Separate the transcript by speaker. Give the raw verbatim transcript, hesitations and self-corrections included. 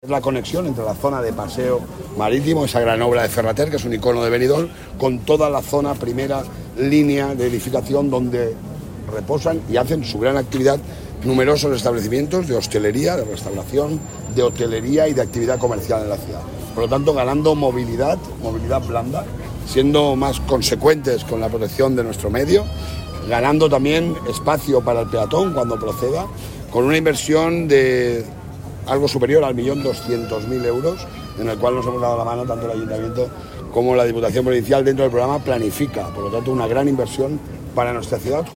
Speaker 1: Es la conexión entre la zona de paseo marítimo, esa gran obra de Ferrater, que es un icono de Benidorm, con toda la zona primera línea de edificación donde reposan y hacen su gran actividad numerosos establecimientos de hostelería, de restauración, de hotelería y de actividad comercial en la ciudad. Por lo tanto, ganando movilidad, movilidad blanda, siendo más consecuentes con la protección de nuestro medio, ganando también espacio para el peatón cuando proceda, con una inversión de algo superior al millón doscientos mil euros, en el cual nos hemos dado la mano tanto el Ayuntamiento como la Diputación Provincial dentro del programa Planifica. Por lo tanto, una gran inversión para nuestra ciudad.